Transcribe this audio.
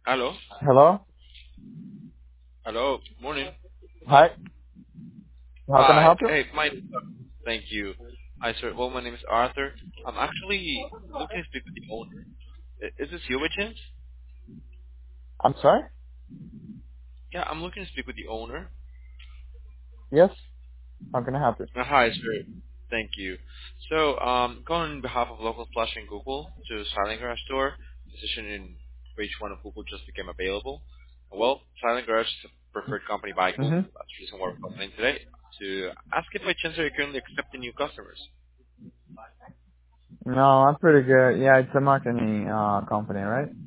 Hello. Hello? Hello. Morning. Hi. How can I Hi. help you? Hey, thank you. Hi, sir. Well, my name is Arthur. I'm actually looking to speak with the owner. Is this you, by chance? I'm sorry? Yeah, I'm looking to speak with the owner. Yes. How can I help you? Hi, sir. Thank you. So, calling on behalf of local Flush and Google to Silent Garage Store. Position in page one of Google just became available. Well, Silent Garage is a preferred company by Google. Mm-hmm. That's the reason why we're calling in today to ask if by chance are you currently accepting new customers. No, I'm pretty good. Yeah, it's a marketing company, right?